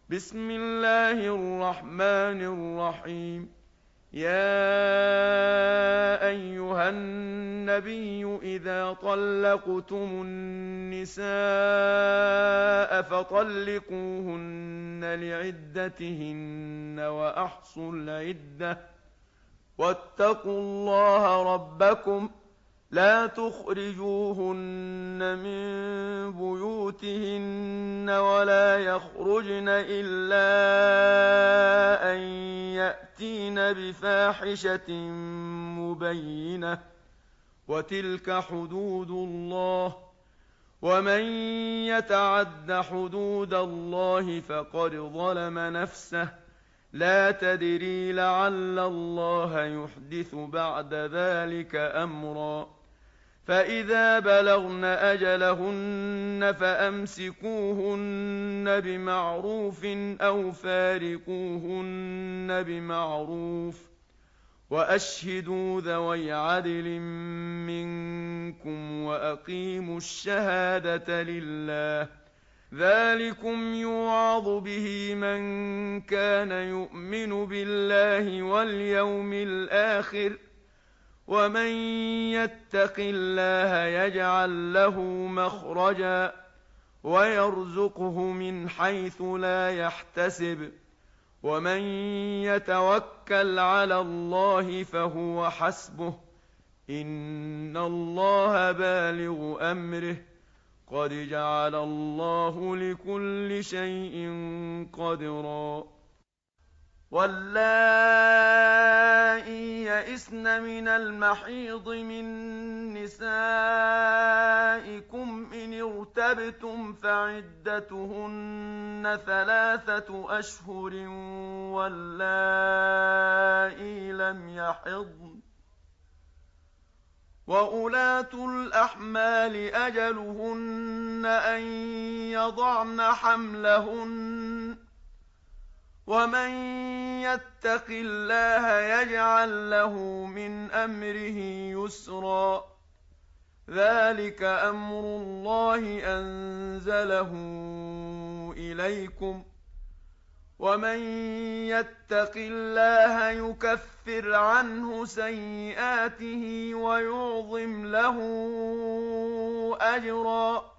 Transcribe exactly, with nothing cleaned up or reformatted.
بسم الله الرحمن الرحيم. يا أيها النبي إذا طلقتم النساء فطلقوهن لعدتهن وأحصوا العدة واتقوا الله ربكم لا تخرجوهن من بيوتهن ولا يخرجن إلا أن يأتين بفاحشة مبينة وتلك حدود الله ومن يتعد حدود الله فقد ظلم نفسه لا تدري لعل الله يحدث بعد ذلك أمرا فإذا بلغن أجلهن فأمسكوهن بمعروف أو فارقوهن بمعروف وأشهدوا ذوي عدل منكم وأقيموا الشهادة لله ذلكم يوعظ به من كان يؤمن بالله واليوم الآخر ومن يتق الله يجعل له مخرجا ويرزقه من حيث لا يحتسب ومن يتوكل على الله فهو حسبه إن الله بالغ أمره قد جعل الله لكل شيء قدرا واللائي يئسن من المحيض من نسائكم إن ارتبتم فعدتهن ثلاثة أشهر واللائي لم يحضن وأولاة الأحمال أجلهن أن يضعن حملهن ومن يتق الله يجعل له من أمره يسرا ذلك أمر الله أنزله إليكم ومن يتق الله يكفر عنه سيئاته ويعظم له أجرا